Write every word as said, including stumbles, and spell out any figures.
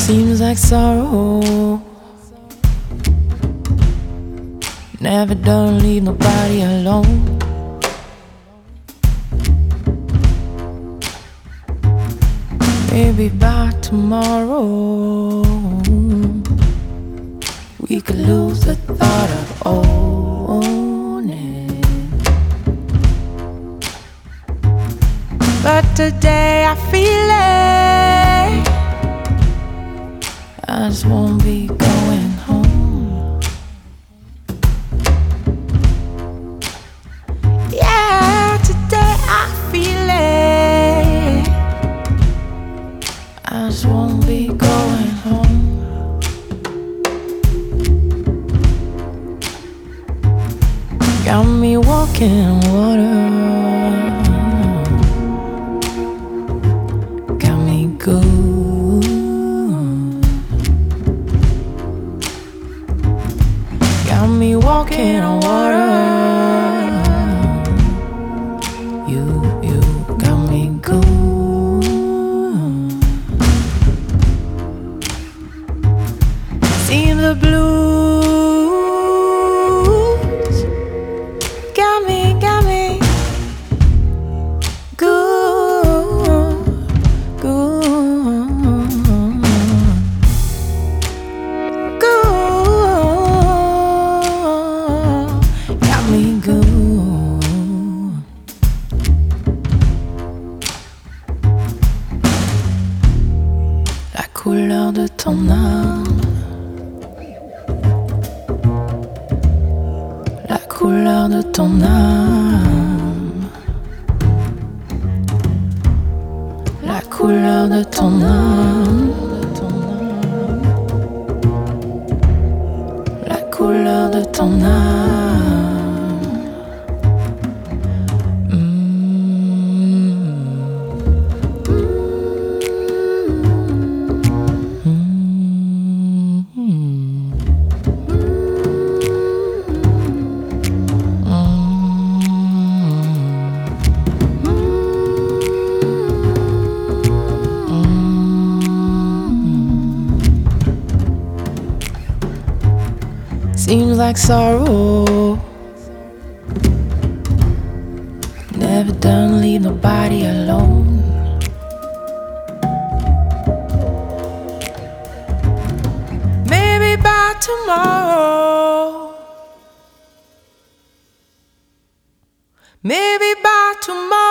Seems like sorrow never done leave nobody alone. Maybe by tomorrow we could lose the thought of owning. But today I feel it, I just won't be going home. Yeah, today I feel it, I just won't be going home. Got me walking on water, got me good. Got me walking on water. You, you got me good. Seems the blues got me, got me good, good, good, got me good. La couleur de ton âme, la couleur de ton âme, la couleur de ton âme, la couleur de ton âme. Seems like sorrow never done leave nobody alone. Maybe by tomorrow, maybe by tomorrow